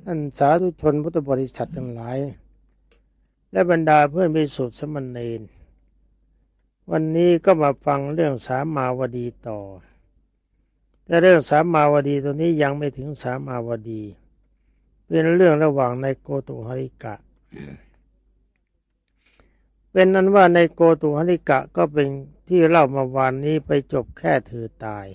ท่านสาธุชนพุทธบริษัททั้งหลายและบรรดาเพื่อนภิกษุสามเณรวันนี้ก็มาฟังเรื่องสามาวดีต่อแต่เรื่องสามาวดีตัวนี้ยังไม่ถึงสามาวดีเป็นเรื่องระหว่างในโกตุหริกะเป็นนั้นว่าในโกตุหริกะก็เป็นที่เล่ามาวานนี้ไปจบแค่เธอตาย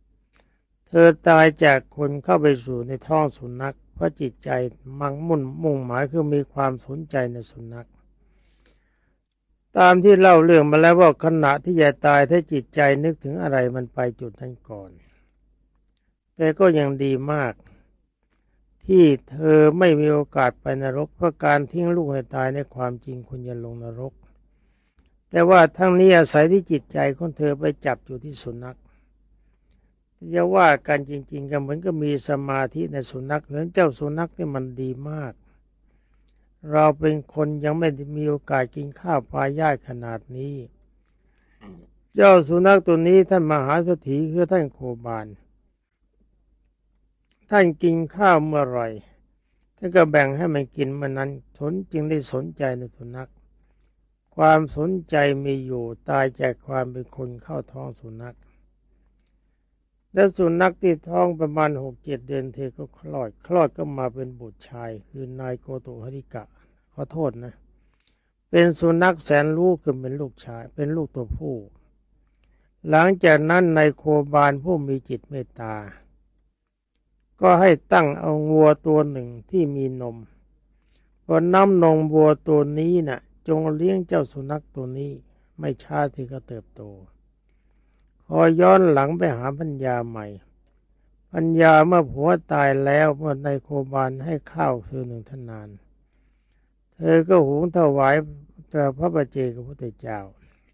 จากคนเข้าไปสู่ในท้องสุนัขเพราะจิตใจมุ่งหมายคือมีความสนใจในสุนัขตามที่เล่าเรื่องมาแล้วว่าขณะที่จะตายถ้าจิตใจนึกถึงอะไรมันไปจุดนั้นก่อนแต่ก็ยังดีมากที่เธอไม่มีโอกาสไปนรกเพราะการทิ้งลูกให้ตายในความจริงคุณจะลงนรกแต่ว่าทั้งนี้อาศัยที่จิตใจของเธอไปจับอยู่ที่สุนัขจะว่ากันจริงๆก็เหมือนก็มีสมาธิในสุนัขเหมือนเจ้าสุนัขนี่มันดีมากเราเป็นคนยังไม่มีโอกาสกินข้าวปลาย่ายขนาดนี้เจ้าสุนัขตัวนี้ท่านมหาเศรษฐีคือท่านโคบาลท่านกินข้าวเมื่อไหร่ท่านก็แบ่งให้มันกินเมื่อนั้นจึงได้สนใจในสุนัขความสนใจมีอยู่ตายจากความเป็นคนเข้าท้องสุนัขและสุนัขที่ท้องประมาณ6-7 เดือนเธอก็คลอดก็มาเป็นบุตรชายคือนายโกตุหริกะขอโทษนะเป็นสุนัขแสนรู้คือเป็นลูกชายเป็นลูกตัวผู้หลังจากนั้นนายโคบาลผู้มีจิตเมตตาก็ให้ตั้งเอาวัวตัวหนึ่งที่มีนมพอน้ำนมวัวตัวนี้น่ะจงเลี้ยงเจ้าสุนัขตัวนี้ไม่ช้าที่ก็เติบโตพอย้อนหลังไปหาปัญญาใหม่ปัญญาเมื่อผัวตายแล้วเมื่อนายโคบาลให้ข้าวเธอ1 ทนานเธอก็หุงถวายต่พระปัจเจกพุทธเจ้า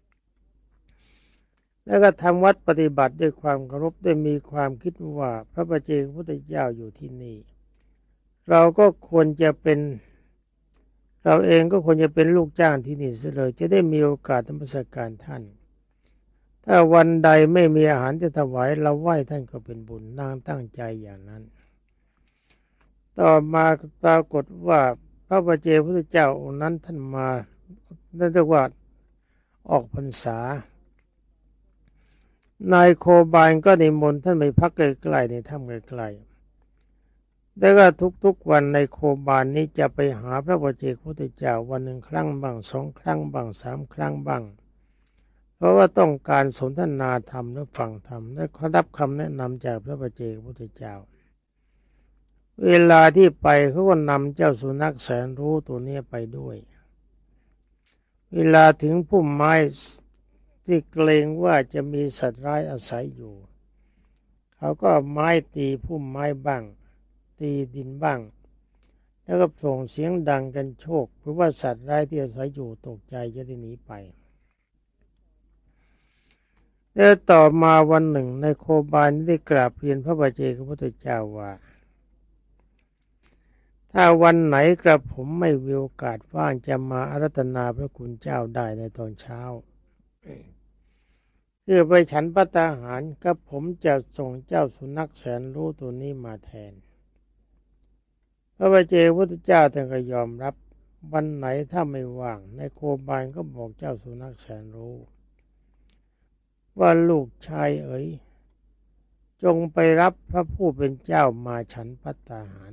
แล้วก็ทำวัดปฏิบัติด้วยความเคารพด้วยมีความคิดว่าพระปัจเจกพุทธเจ้าอยู่ที่นี่เราก็ควรจะเป็นเราเองก็ควรจะเป็นลูกจ้างที่นี่เสียเลยจะได้มีโอกาสนมัสการท่านถ้าวันใดไม่มีอาหารจะถวายเราไหว้ท่านก็เป็นบุญนางตั้งใจอย่างนั้นต่อมาปรากฏว่าพระปัจเจกพุทธเจ้าองค์นั้นท่านมานั่นเรียกว่าออกพรรษานายโคบาลก็นิมนต์ท่านไปพักใกล้ๆในถ้ำใกล้ๆแล้วก็ทุกๆวันในโคบาลนี้จะไปหาพระปัจเจกพุทธเจ้าวัน1 ครั้งบ้าง2 ครั้งบ้าง3 ครั้งบ้างเพราะว่าต้องการสนทนาธรรมและฟังธรรมและเขารับคำแนะนำจากพระปัจเจกพุทธเจ้าเวลาที่ไปเขาก็นำเจ้าสุนัขแสนรู้ตัวนี้ไปด้วยเวลาถึงพุ่มไม้ที่เกรงว่าจะมีสัตว์ร้ายอาศัยอยู่เขาก็ไม้ตีพุ่มไม้บ้างตีดินบ้างแล้วก็ส่งเสียงดังกันโชคเพราะว่าสัตว์ร้ายที่อาศัยอยู่ตกใจจะได้หนีไปแล้วต่อมาวันหนึ่งในโคบาลได้กราบเรียนพระปัจเจกพุทธเจ้าว่าถ้าวันไหนกระผมไม่มีโอกาสว่างจะมาอาราธนาพระคุณเจ้าได้ในตอนเช้าเพื่อไปฉันภัตตาหารกับผมจะส่งเจ้าสุนัขแสนรู้ตัวนี้มาแทนพระปัจเจกพุทธเจ้าท่านก็ยอมรับวันไหนถ้าไม่ว่างในโคบาลก็บอกเจ้าสุนัขแสนรู้ว่าลูกชายเอ๋ยจงไปรับพระผู้เป็นเจ้ามาฉันภัตตาหาร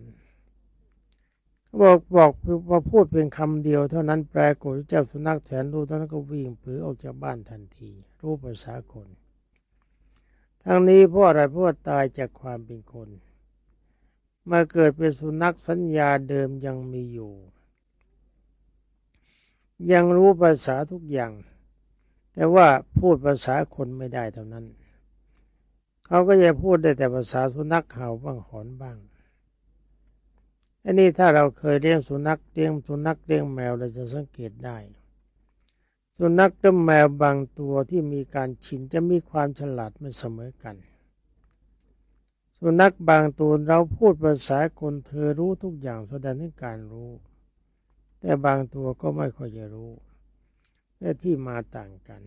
บอกพอพูดเป็นคำเดียวเท่านั้นแปลกฏเจ้าสุนัขแสนรู้เท่านั้นก็วิ่งผือออกจากบ้านทันทีรู้ภาษาคนทั้งนี้เพราะอะไรเพราะตายจากความเป็นคนมาเกิดเป็นสุนัขสัญญาเดิมยังมีอยู่ยังรู้ภาษาทุกอย่างแต่ว่าพูดภาษาคนไม่ได้เท่านั้นเขาก็จะพูดได้แต่ภาษาสุนัขเห่าบ้างหอนบ้างอันนี้ถ้าเราเคยเลี้ยงสุนัขเลี้ยงแมวเราจะสังเกตได้สุนัขกับแมวบางตัวที่มีการชินจะมีความฉลาดไม่เสมอกันสุนัขบางตัวเราพูดภาษาคนเธอรู้ทุกอย่างแสดงถึงการรู้แต่บางตัวก็ไม่ค่อยจะรู้และที่มาต่างกัน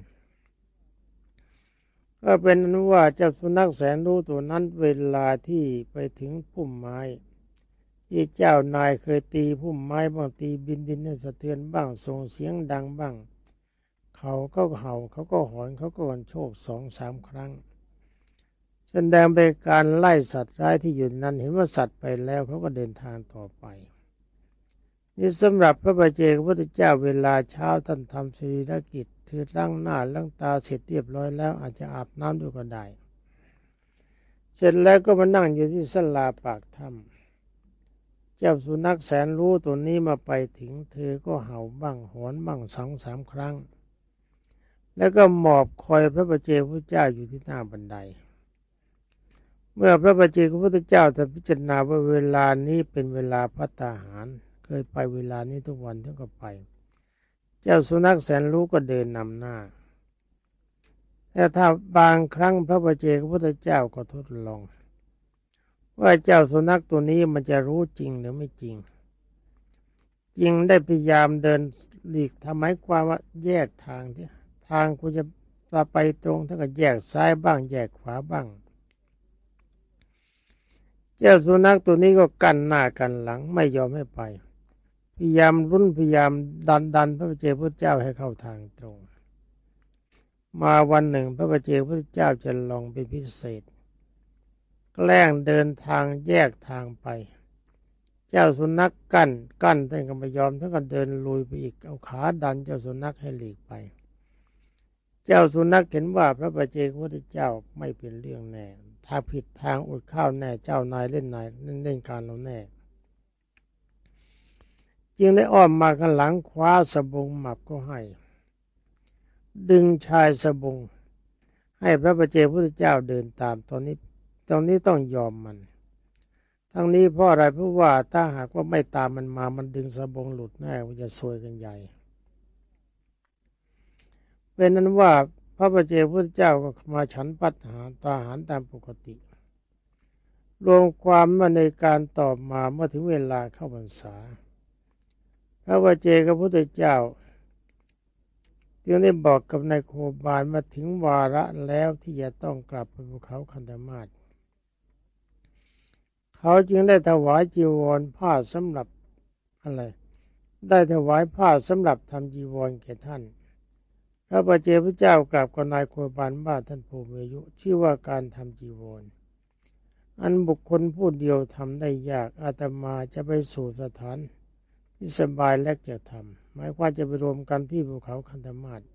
ก็เป็นนั้นว่าเจ้าสุนัขแสนรู้ตัวนั้นเวลาที่ไปถึงพุ่มไม้ที่เจ้านายเคยตีพุ่มไม้บ้างตีบินดินให้สะเทือนบ้างส่งเสียงดังบ้างเขาก็เห่าเขาก็หอนเขาก็กันโชค2-3 ครั้งแสดงเป็นการไล่สัตว์ร้ายที่อยู่นั้นเห็นว่าสัตว์ไปแล้วเขาก็เดินทางต่อไปนี่สำหรับพระบาเจกพระพุทธเจ้าเวลาเช้าท่านทำศีลกิจคือล้างหน้าล้างตาเสร็จเรียบร้อยแล้วอาจจะอาบน้ำด้วยก็ได้เสร็จแล้วก็มานั่งอยู่ที่ศาลาปากถ้ำเจ้าสุนัขแสนรู้ตัวนี้มาไปถึงเธอก็เห่าบ้างหอนบ้าง2-3 ครั้งแล้วก็หมอบคอยพระบาเจกพระเจ้าอยู่ที่หน้าบันไดเมื่อพระบาเจกพระพุทธเจ้าจะพิจารณาว่าเวลานี้เป็นเวลาภัตตาหารเคยไปเวลานี้ทุกวันท่านก็ไปเจ้าสุนัขแสนรู้ก็เดินนำหน้าแต่ถ้าบางครั้งพระบาเจกพระพุทธเจ้าก็ทดลองว่าเจ้าสุนัขตัวนี้มันจะรู้จริงหรือไม่จริงจริงได้พยายามเดินหลีกทำไมความว่าแยกทางที่ทางคุณจะไปตรงท่านก็แยกซ้ายบ้างแยกขวาบ้างเจ้าสุนัขตัวนี้ก็กันหน้ากันหลังไม่ยอมให้ไปพยายามรุ่นพยายามดันพระบาเจกพระเจ้าให้เข้าทางตรงมาวันหนึ่งพระบาเจกพระเจ้าจะลองเป็นพิเศษแกล้งเดินทางแยกทางไปเจ้าสุนัขกั้นท่านก็ไม่ยอมท่านก็เดินลุยไปอีกเอาขาดันเจ้าสุนัขให้หลีกไปเจ้าสุนัขเห็นว่าพระบาเจกพระพุทธเจ้าไม่เป็นเรื่องแน่ถ้าผิดทางอดข้าวแน่เจ้านายเล่นการเราแน่จึงได้อ้อมมาข้างหลังคว้าสบงหมับก็ให้ดึงชายสบงให้พระบาเจกพระพุทธเจ้าเดินตามตอนนี้ต้องยอมมันทั้งนี้เพราะอะไรเพราะว่าถ้าหากว่าไม่ตามมันมามันดึงสบงหลุดแน่มันจะซวยกันใหญ่เป็นนั้นว่าพระบาเจกพระพุทธเจ้าก็มาฉันภัตตาหารตามปกติรวมความว่าในการต่อมาเมื่อถึงเวลาเข้าพรรษาพระบาเจกพระพุทธเจ้าจึงได้บอกกับนายโคบาลมาถึงวาระแล้วที่จะต้องกลับไปภูเขาคันธมาศเขาจึงได้ถวายจีวรผ้าสำหรับอะไรได้ถวายผ้าสำหรับทำจีวรแก่ท่านพระบาเจกพระเจ้ากราบกับนายโคบาลว่าท่านผู้มีอายุชื่อว่าการทำจีวรอันบุคคลผู้เดียวทำได้ยากอาตมาจะไปสู่สถานที่สบายและจะทำหมายว่าจะไปรวมกันที่ภูเขาคันธมาศ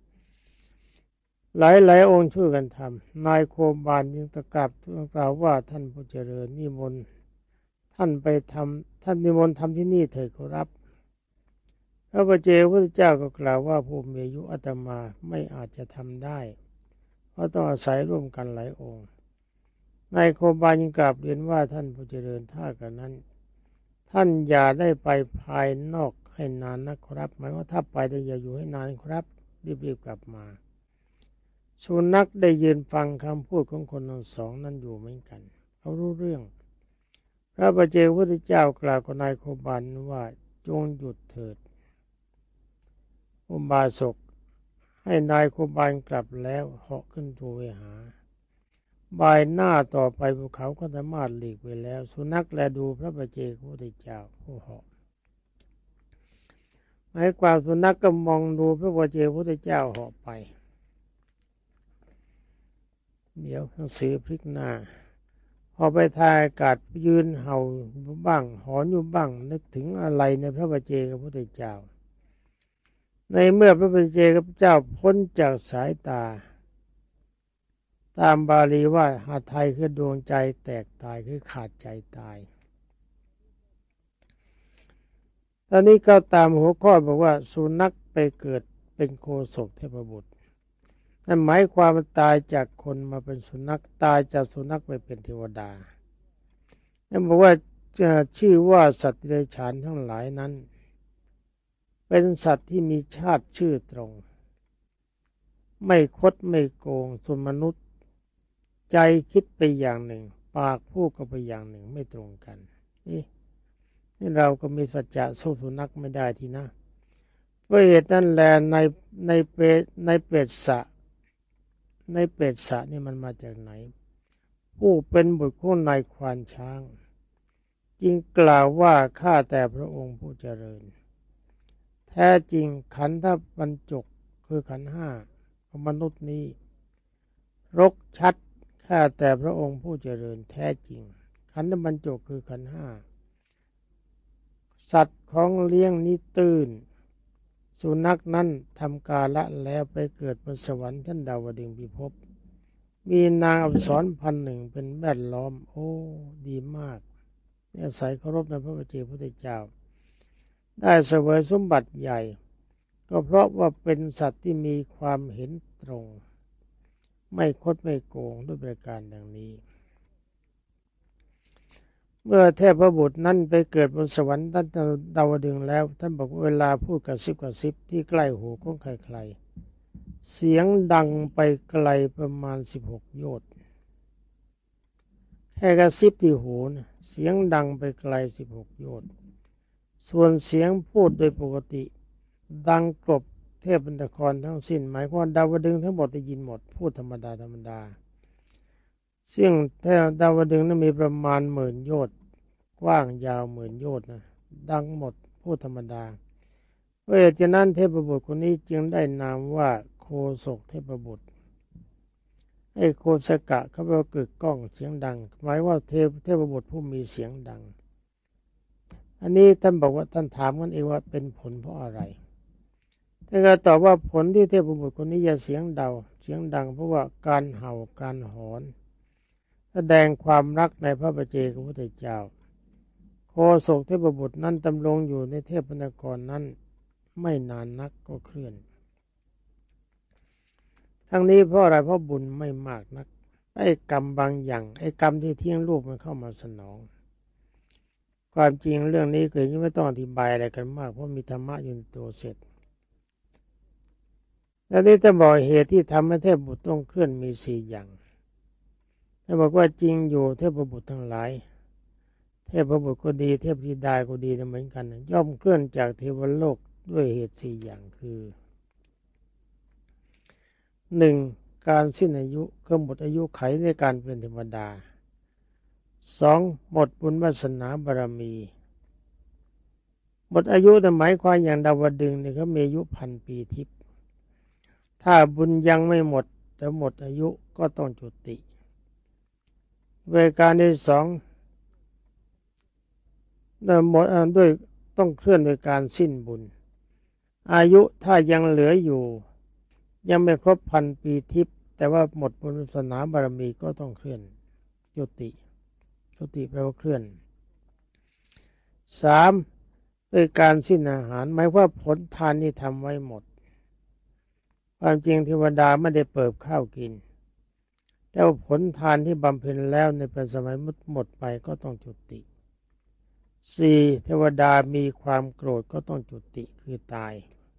หลายองค์ช่วยกันทำนายโคบาลจึงตะกราบกล่าวว่าท่านผู้เจริญนิมนต์ท่านไปทำท่านนิมนต์ทำที่นี่เถิดขอรับพระบาเจกพระเจ้าก็กล่าวว่าผู้มีอายุอาตมาไม่อาจจะทำได้เพราะต้องอาศัยร่วมกันหลายองค์นายโคบาลจึงกราบเรียนว่าท่านผู้เจริญถ้ากันนั้นท่านอย่าได้ไปภายนอกให้นานนะครับหมายว่าถ้าไปได้อย่าอยู่ให้นานครับรีบกลับมาสุนัขได้ยืนฟังคำพูดของคนทั้งสองนั้นอยู่เหมือนกันเขารู้เรื่องพระบาเจกพระพุทธเจ้ากล่าวกับนายโคบาลว่าจงหยุดเถิดอุบาสกให้นายโคบาลกลับแล้วเหาะขึ้นทูเวหาบ่ายหน้าต่อไปภูเขาก็สามารถหลีกไปแล้วสุนัขแลดูพระบาเจกพระพุทธเจ้าผู้เหาะหมายความสุนัขก็มองดูพระบาเจกพระพุทธเจ้าเหาะไปเดี๋ยวหนังสือพลิกหน้าพอไปทายอากาศยืนเห่าบ้างหอนอยู่บ้างนึกถึงอะไรในพระบาเจกพระพุทธเจ้าในเมื่อพระบาเจกพระเจ้าพ้นจากสายตาตามบาลีว่าหาไทยคือดวงใจแตกตายคือขาดใจตายตอนนี้ก็ตามหัวข้อบอกว่าสุนัขไปเกิดเป็นโคศกเทพบุตรนั่นหมายความว่าตายจากคนมาเป็นสุนัขตายจากสุนัขไปเป็นเทวดานั่นบอกว่าจะชื่อว่าสัตว์เดรัจฉานทั้งหลายนั้นเป็นสัตว์ที่มีชาติชื่อตรงไม่คดไม่โกงส่วนมนุษย์ใจคิดไปอย่างหนึ่งปากพูดก็ไปอย่างหนึ่งไม่ตรงกันนี่เราก็มีสัจจะสู้สุนัขไม่ได้ทีนะเพราะเหตุนั้นแหละในเปรตสะนี่มันมาจากไหนผู้เป็นบุตรของนายควานช้างจึงกล่าวว่าข้าแต่พระองค์ผู้เจริญแท้จริงขันธบรรจกคือขันธ์ห้าของมนุษย์นี้รกชัดข้าแต่พระองค์ผู้เจริญแท้จริงขันธบรรจกคือขันธ์ห้าสัตว์ของเลี้ยงนี้ตื้นสุนัขนั้นทำกาละแล้วไปเกิดบนสวรรค์ชั้นดาวดึงส์พิภพมีนางอัปสร1,000เป็นแวดล้อมโอ้ดีมากอาศัยเคารพในพระบัจเจกพุทธเจ้าได้เสวยสมบัติใหญ่ก็เพราะว่าเป็นสัตว์ที่มีความเห็นตรงไม่คดไม่โกงด้วยประการดังนี้เมื่อเทพบุตรนั้นไปเกิดบนสวรรค์ชั้นดาวดึงส์แล้วท่านบอกว่าเวลาพูดกระซิบที่ใกล้หูของใครๆเสียงดังไปไกลประมาณ16 โยชน์แค่กระซิบที่หูนะเสียงดังไปไกล16 โยชน์ส่วนเสียงพูดโดยปกติดังกลบเทพนครทั้งสิ้นหมายความว่าดาวดึงส์ทั้งหมดได้ยินหมดพูดธรรมดาซึ่งดาวดึงส์นั้นมีประมาณ10,000 โยชน์กว้างยาว10,000 โยชน์นะดังหมดพูดธรรมดาเพราะเหตุฉะนั้นเทพบุตรคนนี้จึงได้นามว่าโคศกเทพบุตรไอ้โคสกะเขาบอกกึกก้องเสียงดังหมายว่าเทพบุตรผู้มีเสียงดังอันนี้ท่านบอกว่าท่านถามกันเองว่าเป็นผลเพราะอะไรท่านก็ตอบว่าผลที่เทพบุตรคนนี้จะเสียงดังเพราะว่าการเห่าการหอนแสดงความรักในพระบัจเจกพุทธเจ้าโคศกเทพบุตรนั้นดำรงอยู่ในเทพนครนั้นไม่นานนักก็เคลื่อนทั้งนี้เพราะอะไรเพราะบุญไม่มากนักไอ้กรรมบางอย่างไอ้กรรมที่เที่ยงรูปมันเข้ามาสนองความจริงเรื่องนี้เกิดไม่ต้องอธิบายอะไรกันมากเพราะมีธรรมะอยู่ในตัวเสร็จและนี่จะบอกเหตุที่ทำให้เทพบุตรต้องเคลื่อนมี4 อย่างถ้าบอกว่าจริงอยู่เทพบุตรทั้งหลายเทพบุตรก็ดีเทพธิดาก็ดีเหมือนกันย่อมเคลื่อนจากเทวโลกด้วยเหตุ4 อย่างคือ 1. การสิ้นอายุคือหมดอายุไขในการเป็นเทวดา 2. หมดบุญวาสนาบารมีหมดอายุแต่หมายความอย่างดาวดึงส์เนี่ยเขามีอายุ1,000 ปีทิพย์ถ้าบุญยังไม่หมดแต่หมดอายุก็ต้องจุติเวการที่2หมดด้วยต้องเคลื่อนโดยการสิ้นบุญอายุถ้ายังเหลืออยู่ยังไม่ครบ1,000 ปีทิพย์แต่ว่าหมดบุญวาสนาบารมีก็ต้องเคลื่อนจุติแปลว่าเคลื่อน 3. ด้วยการสิ้นอาหารหมายว่าผลทานที่ทำไว้หมดความจริงเทวดาไม่ได้เปิดข้าวกินแต่ว่าผลทานที่บำเพ็ญแล้วในปัจจุบันหมดไปก็ต้องจุติ 4. เทวดามีความโกรธก็ต้องจุติคือตาย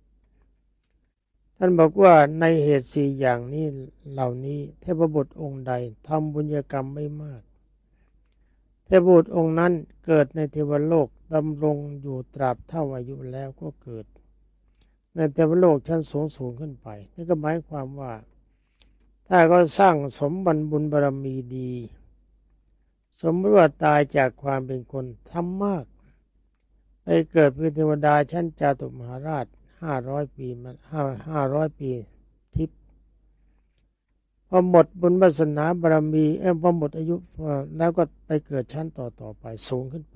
ท่านบอกว่าในเหตุ4 อย่างนี้เหล่านี้เทพบุตรองค์ใดทำบุญกรรมไม่มากเทพบุตรองค์นั้นเกิดในเทวโลกดำรงอยู่ตราบเท่าอายุแล้วก็เกิดในเทวโลกชั้นสูงขึ้นไปนี่ก็หมายความว่าถ้าก็สร้างสมบัติบุญบารมีดีสมมติว่าตายจากความเป็นคนทำมากไปเกิดเป็นเทวดาชั้นจาตุมหาราช500 ปีมัน500 ปีทิพย์พอหมดบุญวาสนาบารมีพอหมดอายุแล้วก็ไปเกิดชั้นต่อไปสูงขึ้นไป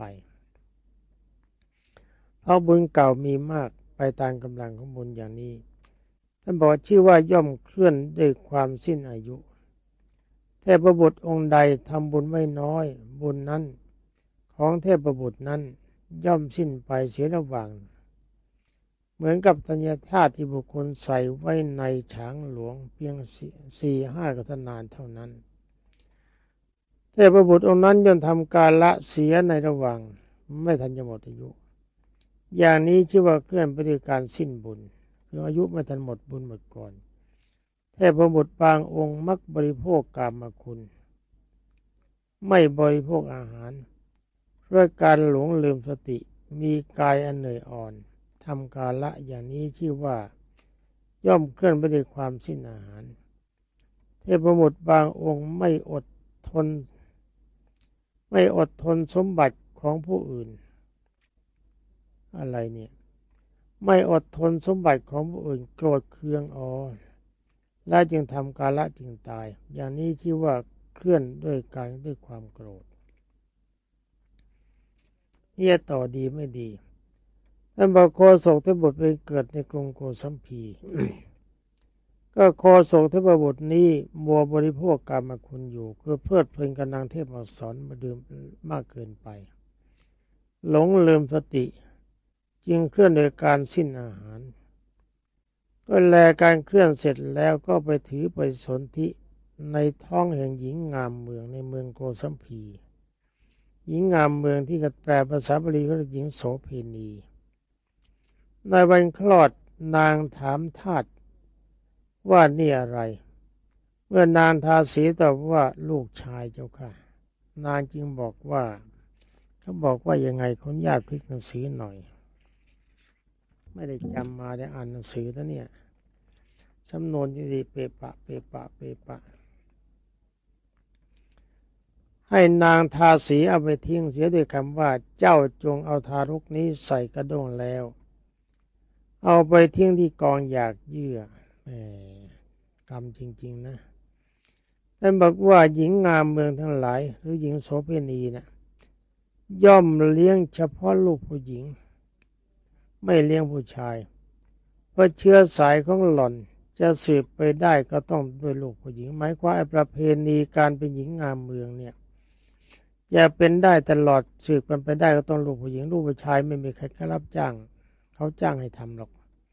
เพราะบุญเก่ามีมากไปตามกำลังของบุญอย่างนี้ท่านบอกชื่อว่าย่อมเคลื่อนด้วยความสิ้นอายุเทพบุตรองค์ใดทำบุญไว้น้อยบุญนั้นของเทพบุตรนั้นย่อมสิ้นไปเสียระหว่างเหมือนกับธัญธาตุที่บุคคลใส่ไว้ในฉางหลวงเพียง4-5 กฐนานเท่านั้นเทพบุตรองค์นั้นย่อมทำกาละเสียในระหว่างไม่ทันจะหมดอายุอย่างนี้ชื่อว่าเคลื่อนไปด้วยการสิ้นบุญคืออายุไม่ทันหมดบุญหมดก่อนเทพบุตรบางองค์มักบริโภคกามคุณไม่บริโภคอาหารด้วยการหลงลืมสติมีกายอันเหนื่อยอ่อนทำกาละอย่างนี้ชื่อว่าย่อมเคลื่อนไปด้วยความสิ้นอาหารเทพบุตรบางองค์ไม่อดทนสมบัติคของผู้อื่นอะไรเนี่ยไม่อดทนสมบัติของผู้อื่นโกรธเคืองและจึงทำกาละจึงตายอย่างนี้ชื่อว่าเคลื่อนด้วยความโกรธเนี่ยต่อดีไม่ดีท่านบอกโคศกเทพบุตรเป็นเกิดในกรุงโกสัมพี ก็โคศกเทพบุตรนี้มัวบริโภคกามคุณอยู่คือเพลิดเพลินกับนางเทพอักษรมาดื่มมากเกินไปหลงลืมสติจึงเคลื่อนโดยการสิ้นอาหารก็แลการเคลื่อนเสร็จแล้วก็ไปถือไปสนธิในท้องแห่งหญิงงามเมืองในเมืองโกสัมพีหญิงงามเมืองที่กแปลภาษาบาลีก็เรียกหญิงโสเภณีในวันคลอดนางถามทาสว่านี่อะไรเมื่อนางทาสีตอบว่าลูกชายเจ้าค่ะนางจึงบอกว่าเขาบอกว่ายังไงขออนุญาตพลิกหนังสือหน่อยไม่ได้จำมาได้อ่านหนังสือแล้วเนี่ยสำนวนที่ดีเปปะเปปะเปปะให้นางทาสีเอาไปทิ้งเสียด้วยคำว่าเจ้าจงเอาทารกนี้ใส่กระด้งแล้วเอาไปทิ้งที่กองหยากเยื่อแหมกรรมจริงๆนะท่านบอกว่าหญิงงามเมืองทั้งหลายหรือหญิงโสเภณีนะย่อมเลี้ยงเฉพาะลูกผู้หญิงไม่เลี้ยงผู้ชายเพราะเชื้อสายของหล่อนจะสืบไปได้ก็ต้องด้วยลูกผู้หญิงหมายความประเพณีการเป็นหญิงงามเมืองเนี่ยจะเป็นได้ตลอดสืบกันไปได้ก็ต้องลูกผู้หญิงลูกผู้ชายไม่มีใครรับจ้างเขาจ้างให้ทำหรอก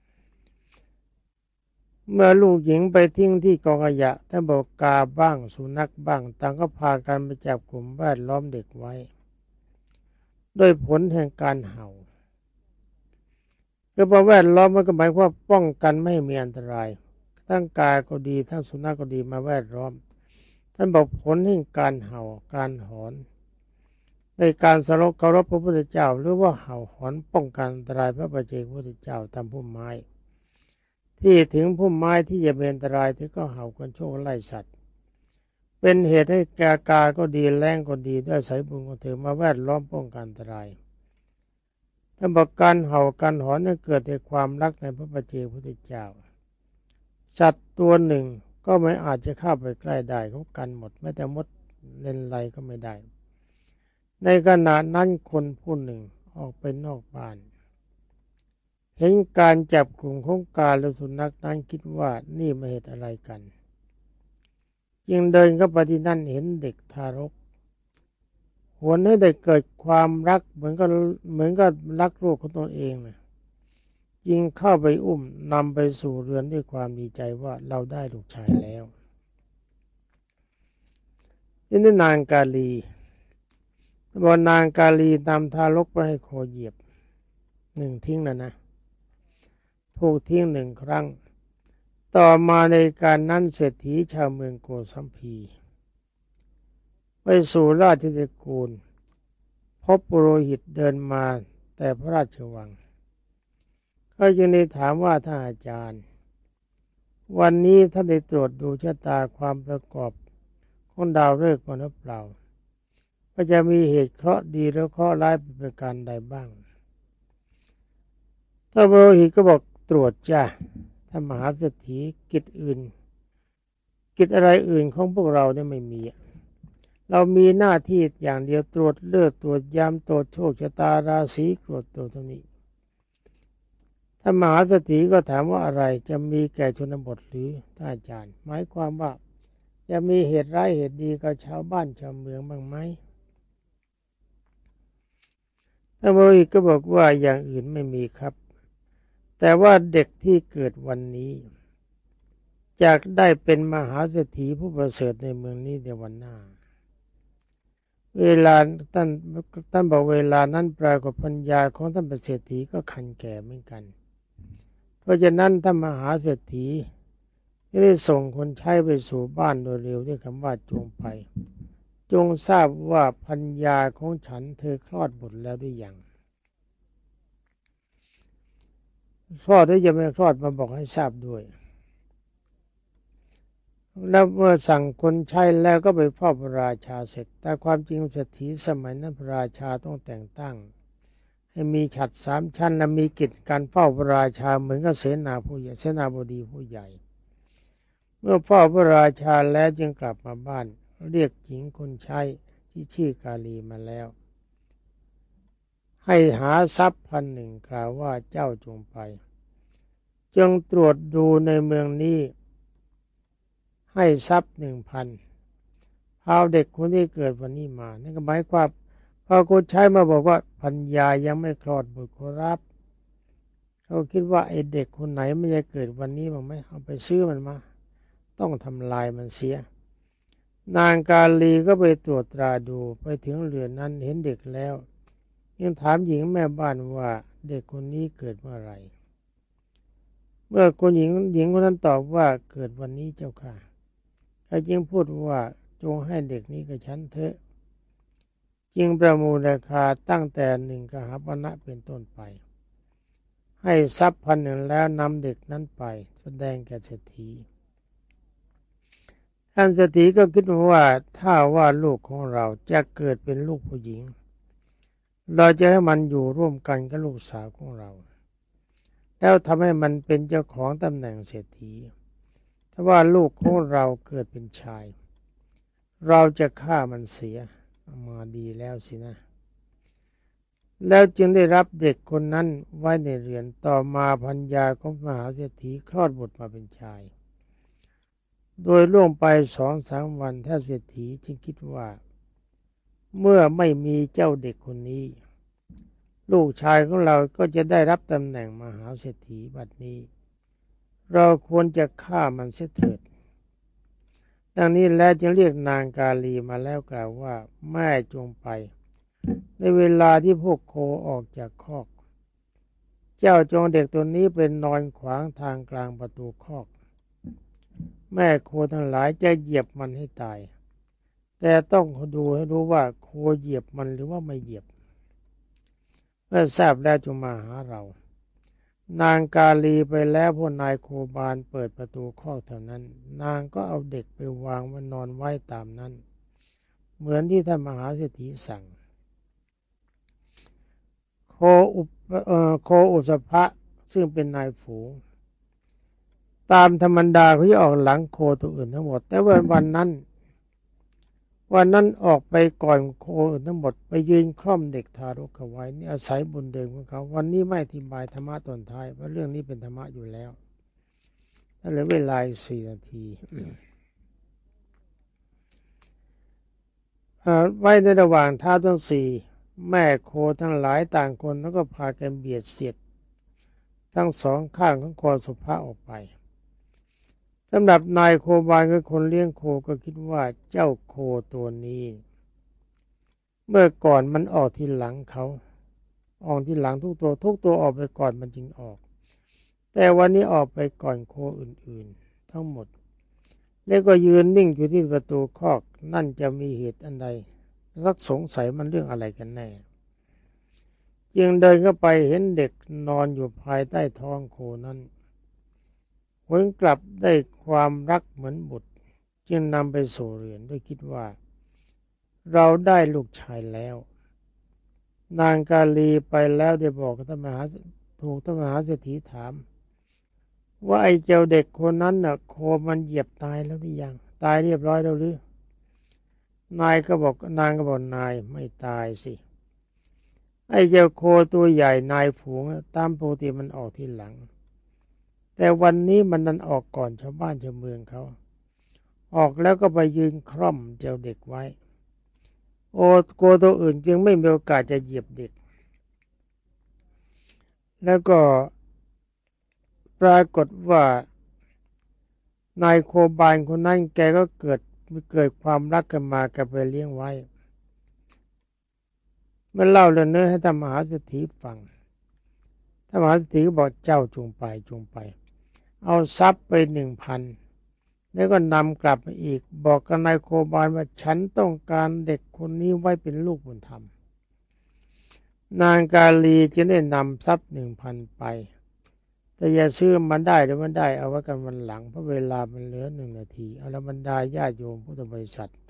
เมื่อลูกหญิงไปทิ้งที่กองขยะถ้าบอกกาบ้างสุนัขบ้างต่างก็พากันไปจับกลุ่มแวดล้อมเด็กไว้ด้วยผลแห่งการเห่าก็พอแวดล้อมมันก็หมายความป้องกันไม่ให้มีอันตรายทั้งกาก็ดีทั้งสุนัขก็ดีมาแวดล้อมท่านบอกผลแห่งการเห่าการหอนในการเคารพพระพุทธเจ้าหรือว่าเห่าหอนป้องกันอันตรายพระปัจเจกพุทธเจ้าตามพุ่มไม้ที่ถึงพุ่มไม้ที่จะเป็นอันตรายที่ก็เห่ากันโชคไล่สัตว์เป็นเหตุให้กาก็ดีแรงก็ดีด้วยสายบุญของเธอมาแวดล้อมป้องกันอันตรายท่านบอกการเห่าการหอนนั้นเกิดจากความรักในพระปัจเจกพุทธเจ้าสัตว์ตัวหนึ่งก็ไม่อาจจะเข้าไปใกล้ได้เขากันหมดแม้แต่มดเล่นไรก็ไม่ได้ในขณะนั้นคนผู้หนึ่งออกไปนอกบ้านเห็นการจับกลุ่มของกาและสุนัขนั้นคิดว่านี่ไม่เหตุอะไรกันจึงเดินเข้าไปที่นั่นเห็นเด็กทารกหวนให้เด็กเกิดความรักเหมือนกับรักลูกของตนเองนะจึงเข้าไปอุ้มนำไปสู่เรือนด้วยความดีใจว่าเราได้ลูกชายแล้วนี่นางกาลีบอกนางกาลีนำทารกไปให้โคเหยียบหนึ่งทิ้งนะถูกทิ้งหนึ่งครั้งต่อมาในการนั้นเศรษฐีชาวเมืองโกสัมพีไปสู่ราชตระกูลพบปุโรหิตเดินมาแต่พระราชวังก็จึงได้ถามว่าท่านอาจารย์วันนี้ท่านได้ตรวจดูชะตาความประกอบของดาวฤกษ์มาหรือเปล่าว่าจะมีเหตุเคราะห์ดีหรือเคราะห์ร้ายเป็นประการใดบ้างท่านปุโรหิตก็บอกตรวจจ้ะท่านมหาเศรษฐีกิจอะไรอื่นของพวกเราเนี่ยไม่มีเรามีหน้าที่อย่างเดียวตรวจเลือดตรวจยามตรวจโชคชะตาราศีตรวจตัวเท่านี้ท่านมหาเศรษฐีก็ถามว่าอะไรจะมีแก่ชนบทหรือท่านอาจารย์หมายความว่าจะมีเหตุร้ายเหตุดีกับชาวบ้านชาวเมืองบ้างไหมท่านบริก็บอกว่าอย่างอื่นไม่มีครับแต่ว่าเด็กที่เกิดวันนี้จะได้เป็นมหาเศรษฐีผู้ประเสริฐในเมืองนี้ในวันหน้าเวลาท่านบอกเวลานั้นปรากฏปัญญาของท่านเป็นเศรษฐีก็คันแก่เหมือนกันเพราะฉะนั้นท่านมหาเศรษฐีได้ส่งคนใช้ไปสู่บ้านโดยเร็วด้วยคำว่าจงไปจงทราบว่าปัญญาของฉันเธอคลอดบุตรแล้วหรือยังคลอดหรือยังไม่คลอดมาบอกให้ทราบด้วยแล้วเมื่อสั่งคนใช้แล้วก็ไปเฝ้าพระราชาเสร็จแต่ความจริงเศรษฐีสมัยนั้นพระราชาต้องแต่งตั้งให้มีฉัตร3 ชั้นและมีกิจการเฝ้าพระราชาเหมือนกับเสนาผู้ใหญ่เสนาบดีผู้ใหญ่เมื่อเฝ้าพระราชาแล้วจึงกลับมาบ้านเรียกหญิงคนใช้ที่ชื่อกาลีมาแล้วให้หาทรัพย์1,000กล่าวว่าเจ้าจงไปจงตรวจดูในเมืองนี้ให้ทรัพย์1,000เอาเด็กคนที่เกิดวันนี้มานั่นก็หมายความพอคนใช้มาบอกว่าภรรยายังไม่คลอดบุตรขอรับเขาคิดว่าไอ้เด็กคนไหนไม่จะเกิดวันนี้บ้างไหมเอาไปซื้อมันมาต้องทำลายมันเสียนางกาลีก็ไปตรวจตราดูไปถึงเรือนนั้นเห็นเด็กแล้วยังถามหญิงแม่บ้านว่าเด็กคนนี้เกิดเมื่อไรเมื่อคนหญิงคนนั้นตอบว่าเกิดวันนี้เจ้าค่ะเขาจึงพูดว่าจงให้เด็กนี้กับฉันเถอะจึงประมูลราคาตั้งแต่1 กหปณะเป็นต้นไปให้ทรัพย์1,000แล้วนำเด็กนั้นไปแสดงแก่เศรษฐีท่านเศรษฐีก็คิดว่าถ้าว่าลูกของเราจะเกิดเป็นลูกผู้หญิงเราจะให้มันอยู่ร่วมกันกับลูกสาวของเราแล้วทำให้มันเป็นเจ้าของตำแหน่งเศรษฐีถ้าว่าลูกของเราเกิดเป็นชายเราจะฆ่ามันเสียมาดีแล้วสินะแล้วจึงได้รับเด็กคนนั้นไว้ในเรือนต่อมาภรรยาของมหาเศรษฐีคลอดบุตรมาเป็นชายโดยล่วงไป2-3 วันท่านเศรษฐีจึงคิดว่าเมื่อไม่มีเจ้าเด็กคนนี้ลูกชายของเราก็จะได้รับตำแหน่งมหาเศรษฐีบัดนี้เราควรจะฆ่ามันเสียเถิดดังนี้แล้วจึงเรียกนางกาลีมาแล้วกล่าวว่าแม่จงไปในเวลาที่พวกโคออกจากคอกเจ้าจงเด็กตัวนี้เป็นนอนขวางทางกลางประตูคอกแม่โคทั้งหลายจะเหยียบมันให้ตายแต่ต้องดูให้รู้ว่าโคเหยียบมันหรือว่าไม่เหยียบเมื่อทราบแล้วจงมาหาเรานางกาลีไปแล้วพวกนายโคบาลเปิดประตูคอกเท่านั้นนางก็เอาเด็กไปวางไว้นอนไว้ตามนั้นเหมือนที่ท่านมหาเศรษฐีสั่งโคอุสภะซึ่งเป็นนายฝูงตามธรรมดาเขาจะออกหลังโคตัวอื่นทั้งหมดแต่วันนั้นออกไปก่อนโคอื่นทั้งหมดไปยืนคล่อมเด็กทารกเอาไว้นี่อาศัยบุญเดิมของเขาวันนี้ไม่อธิบายธรรมะตอนท้ายเพราะเรื่องนี้เป็นธรรมะอยู่แล้วเหลือเวลา4 นาทีไว้ในระหว่างท้าทั้ง4แม่โคทั้งหลายต่างคนแล้วก็พากันเบียดเสียดทั้ง2 ข้างของโคสุภะออกไปสำหรับนายโคบาลคือคนเลี้ยงโคก็คิดว่าเจ้าโคตัวนี้เมื่อก่อนมันออกทีหลังเขาออกทีหลังทุกตัวออกไปก่อนมันจึงออกแต่วันนี้ออกไปก่อนโคอื่นๆทั้งหมดแล้วก็ยืนนิ่งอยู่ที่ประตูคอกนั่นจะมีเหตุอันใดสักสงสัยมันเรื่องอะไรกันแน่จึงเดินเข้าไปเห็นเด็กนอนอยู่ภายใต้ท้องโคนั้นหวนกลับได้ความรักเหมือนบุตรจึงนำไปสู่เรือนด้วยคิดว่าเราได้ลูกชายแล้วนางกาลีไปแล้วได้บอกกับท่านมหาเศรษฐีถามว่าไอ้เจ้าเด็กคนนั้นน่ะโคมันเหยียบตายแล้วหรือยังตายเรียบร้อยแล้วหรือนางก็บอกนายไม่ตายสิไอ้เจ้าโคตัวใหญ่นายฝูงตามปกติมันออกทีหลังแต่วันนี้มันนั้นออกก่อนชาวบ้านชาวเมืองเขาออกแล้วก็ไปยืนคร่อมเจ้าเด็กไว้โโคตัวอื่นจึงไม่มีโอกาสจะเหยียบเด็กแล้วก็ปรากฏว่านายโคบาลคนนั้นแกก็เกิดความรักกันมาแกไปเลี้ยงไว้เมื่อเล่าเรื่องนี้ให้ท่านมหาเศรษฐีฟังท่านมหาเศรษฐีก็บอกเจ้าจงไปเอาทรัพย์ไป1,000แล้วก็นำกลับมาอีกบอกกับนายโคบาลว่าฉันต้องการเด็กคนนี้ไว้เป็นลูกบุญธรรมนางกาลีจึงได้นำทรัพย์1,000ไปแต่อย่าซื้อมันได้หรือมันได้เอาไว้กันวันหลังเพราะเวลามันเหลือ1 นาทีเอาละบรรดาญาติโยมพุทธบริษัท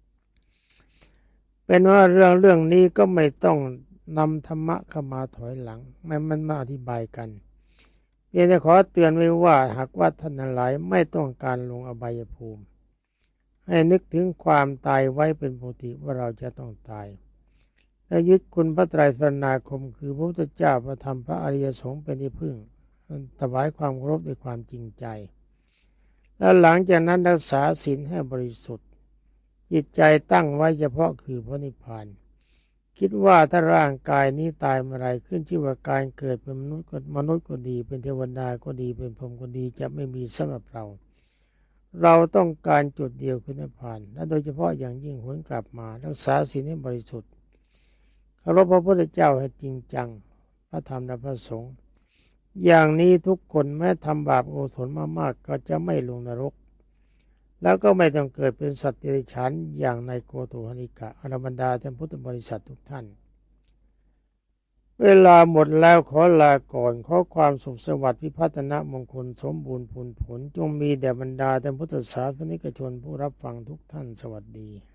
เป็นว่าเรื่องนี้ก็ไม่ต้องนำธรรมะเข้ามาถอยหลังมันมาอธิบายกันเพียงแต่ขอเตือนไว้ว่าหากว่าท่านหลายไม่ต้องการลงอบายภูมิให้นึกถึงความตายไว้เป็นปกติว่าเราจะต้องตายและยึดคุณพระไตรสรณาคมคือพระพุทธเจ้าพระธรรมพระอริยสงฆ์เป็นที่พึ่งถวายความเคารพด้วยความจริงใจแล้วหลังจากนั้นรักษาศีลให้บริสุทธิ์จิตใจตั้งไว้เฉพาะคือพระนิพพานคิดว่าถ้าร่างกายนี้ตายเมื่อไรขึ้นชื่อว่าการเกิดเป็นมนุษย์ก็ดีเป็นเทวดาก็ดีเป็นพรหมก็ดีจะไม่มีสำหรับเราต้องการจุดเดียวคือนิพพานและโดยเฉพาะอย่างยิ่งหวนกลับมารักษาศีลให้บริสุทธิ์เคารพพระพุทธเจ้าให้จริงจังพระธรรมและพระสงฆ์อย่างนี้ทุกคนแม้ทำบาปอกุศลมากๆก็จะไม่ลงนรกแล้วก็ไม่ต้องเกิดเป็นสัตว์เดรัจฉานอย่างในโกตุหนิกะอรบรรดาท่านพุทธบริษัททุกท่านเวลาหมดแล้วขอลาก่อนขอความสุขสวัสดิ์พิพัฒนมงคลสมบูรณ์ผลจงมีแด่บรรดาท่านพุทธศาสนิกชนผู้รับฟังทุกท่านสวัสดี